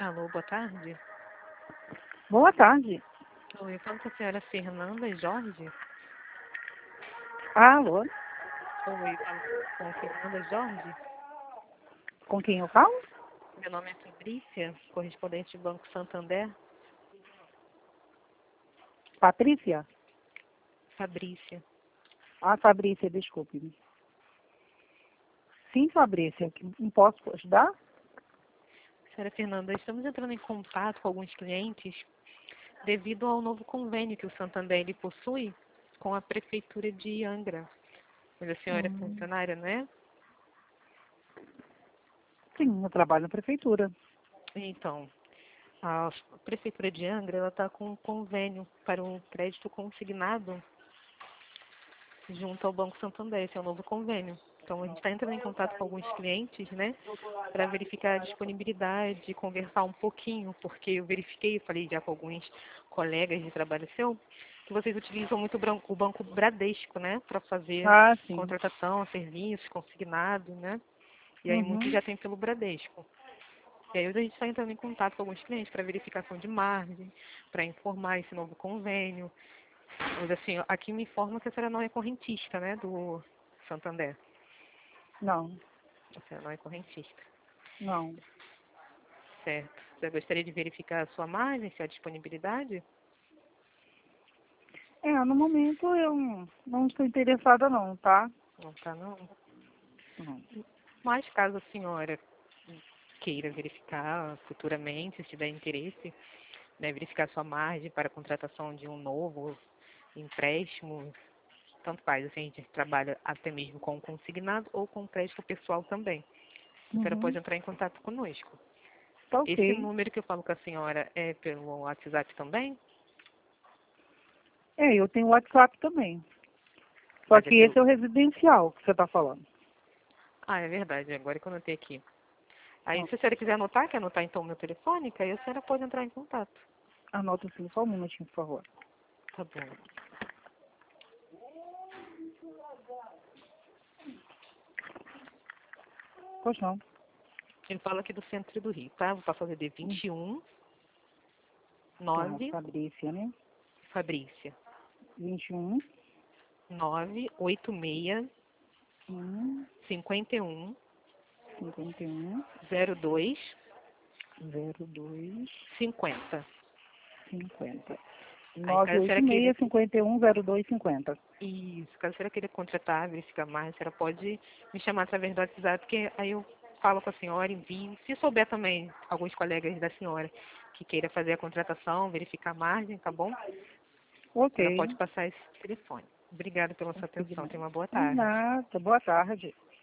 Alô, boa tarde. Boa tarde. Oi, eu falo com a senhora Fernanda Jorge. Alô? Oi, falo com a Fernanda Jorge. Com quem eu falo? Meu nome é Fabrícia, correspondente do Banco Santander. Patrícia? Fabrícia. Ah, Fabrícia, desculpe-me. Sim, Fabrícia, não posso ajudar? Senhora Fernanda, estamos entrando em contato com alguns clientes devido ao novo convênio que o Santander ele possui com a Prefeitura de Angra. Mas a senhora é funcionária, não é? Sim, eu trabalho na prefeitura. Então, a Prefeitura de Angra está com um convênio para um crédito consignado junto ao Banco Santander. Esse é o novo convênio. Então, a gente está entrando em contato com alguns clientes, né, para verificar a disponibilidade, conversar um pouquinho, porque eu verifiquei, falei já com alguns colegas de trabalho seu, que vocês utilizam muito o Banco Bradesco, né, para fazer Ah, sim. contratação, serviços, consignado, né, e aí muitos Uhum. já tem pelo Bradesco. E aí a gente está entrando em contato com alguns clientes para verificação de margem, para informar esse novo convênio. Mas assim, aqui me informa que a senhora não é correntista, né, do Santander. Não, A senhora não é correntista. não. Certo. Você gostaria de verificar a sua margem, se há disponibilidade? No momento eu não estou interessada não, tá? Não está, não. Não. Mas caso a senhora queira verificar futuramente, se tiver interesse, né, verificar sua margem para a contratação de um novo empréstimo, tanto faz, assim, a gente trabalha até mesmo com consignado ou com crédito pessoal também. A senhora Uhum. pode entrar em contato conosco. Tá Esse ok. número que eu falo com a senhora é pelo WhatsApp também? Eu tenho WhatsApp também. Só Mas é que pelo... esse é o residencial que você está falando. Ah, é verdade, agora que eu anotei aqui. Aí, Ó, se a senhora quiser anotar, quer anotar então o meu telefone, que aí a senhora pode entrar em contato. anota assim, só um minutinho, por favor. Tá bom. Pois não. Ele fala aqui do centro do Rio, tá? Vou passar o DD Hum. 21 Tá, 9, Fabrícia, né? Fabrícia. 21, 986 51 51, 02 02, 50. 50. Aí, caso a senhora queira... 986 51 02 50. Isso, caso a senhora queira contratar, verificar mais, a senhora pode me chamar através do WhatsApp, porque aí eu falo com a senhora, envio. Se souber também alguns colegas da senhora que queira fazer a contratação, verificar a margem, tá bom? A senhora Ok. pode passar esse telefone. Obrigada pela sua atenção. Tenha uma boa tarde. Nada. Boa tarde.